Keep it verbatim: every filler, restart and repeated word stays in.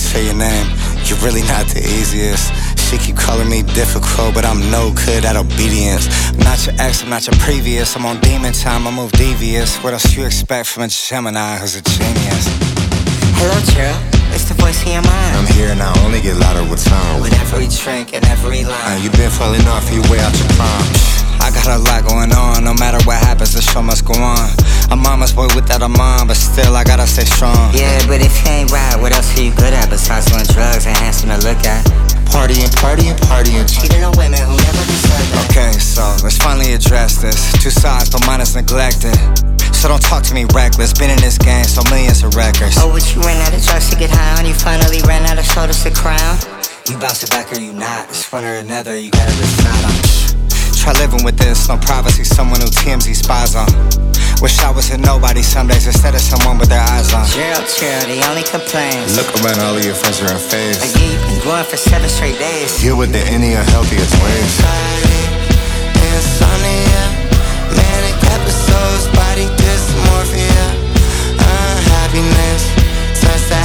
say your name. You're really not the easiest. She keep calling me difficult, but I'm no good at obedience. I'm not your ex, I'm not your previous. I'm on demon time, I move devious. What else you expect from a Gemini who's a genius? Hello, Gerald. It's the voice in your mind. I'm here and I only get louder with time. With every drink and every line. Uh, you been falling off, you way out your prime. I got a lot going on, no matter what happens, the show must go on. I'm mama's boy without a mom, but still I gotta stay strong. Yeah, but if you ain't right, what else are you good at besides doing drugs and handsome to look at? Partying, partying, partying, cheating on women who never deserve that. Okay, so let's finally address this. Two sides, but mine is neglected. So don't talk to me reckless. Been in this game, so millions of records. Oh, but you ran out of drugs to get high on. You finally ran out of shoulders to crown. You bounce it back or you not. It's one or another, you gotta decide on. Try living with this, no privacy, someone who T M Z spies on. Wish I was a nobody some days instead of someone with their eyes on. Gerald, Gerald, the only complaints. Look around, all of your friends are in phase. Like yeah, you've been going for seven straight days. You're with the any unhealthiest ways. Insomnia, manic episodes, body dysmorphia, unhappiness, sense that